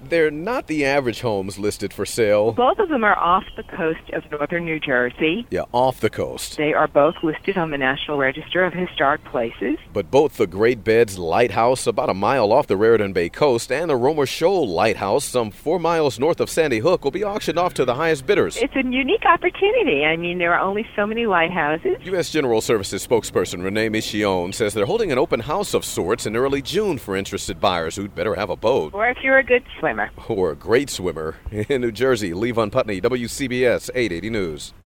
They're not the average homes listed for sale. Both of them are off the coast of northern New Jersey. Yeah, off the coast. They are both listed on the National Register of Historic Places. But both the Great Beds Lighthouse, about a mile off the Raritan Bay coast, and the Romer Shoal Lighthouse, some 4 miles north of Sandy Hook, will be auctioned off to the highest bidders. It's a unique opportunity. I mean, there are only so many lighthouses. U.S. General Services spokesperson Renee Michione says they're holding an open house of sorts in early June for interested buyers who'd better have a boat. Or if you're a good swimmer. Or a great swimmer. In New Jersey, Levon Putney, WCBS 880 News.